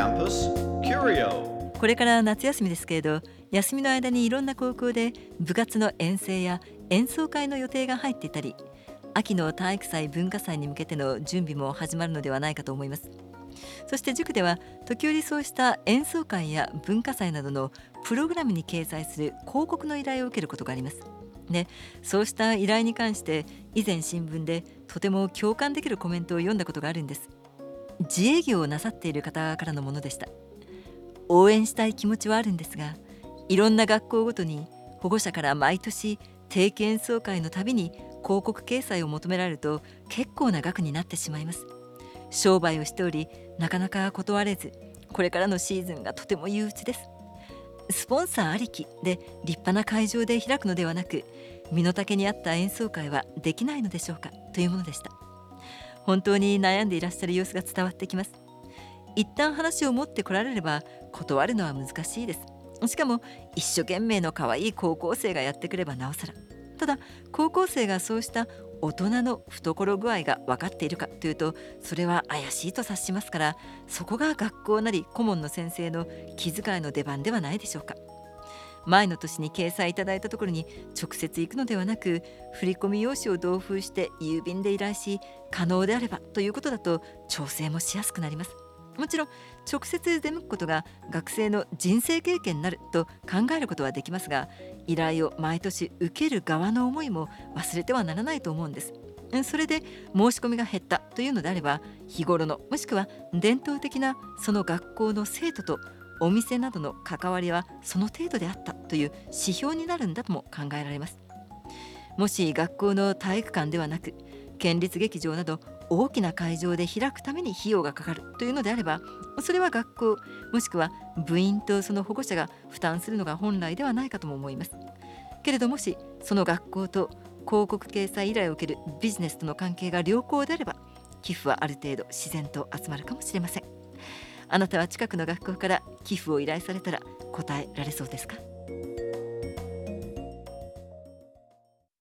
Campus Curio。 これから夏休みですけれど、休みの間にいろんな高校で部活の遠征や演奏会の予定が入っていたり、秋の体育祭文化祭に向けての準備も始まるのではないかと思います。そして塾では時折そうした演奏会や文化祭などのプログラムに掲載する広告の依頼を受けることがあります。で、そうした依頼に関して以前新聞でとても共感できるコメントを読んだことがあるんです。自営業をなさっている方からのものでした。応援したい気持ちはあるんですが、いろんな学校ごとに保護者から毎年定期演奏会のたびに広告掲載を求められると結構な額になってしまいます。商売をしており、なかなか断れず、これからのシーズンがとても憂鬱です。スポンサーありきで立派な会場で開くのではなく、身の丈に合った演奏会はできないのでしょうか、というものでした。本当に悩んでいらっしゃる様子が伝わってきます。一旦話を持ってこられれば断るのは難しいです。しかも一生懸命の可愛い高校生がやってくればなおさら。ただ、高校生がそうした大人の懐具合が分かっているかというと、それは怪しいと察しますから、そこが学校なり顧問の先生の気遣いの出番ではないでしょうか。前の年に掲載いただいたところに直接行くのではなく、振込用紙を同封して郵便で依頼し、可能であればということだと調整もしやすくなります。もちろん直接出向くことが学生の人生経験になると考えることはできますが、依頼を毎年受ける側の思いも忘れてはならないと思うんです。それで申し込みが減ったというのであれば、日頃のもしくは伝統的なその学校の生徒とお店などの関わりはその程度であったという指標になるんだとも考えられます。もし学校の体育館ではなく県立劇場など大きな会場で開くために費用がかかるというのであれば、それは学校もしくは部員とその保護者が負担するのが本来ではないかとも思います。けれど、もしその学校と広告掲載依頼を受けるビジネスとの関係が良好であれば、寄付はある程度自然と集まるかもしれません。あなたは近くの学校から寄付を依頼されたら答えられそうですか？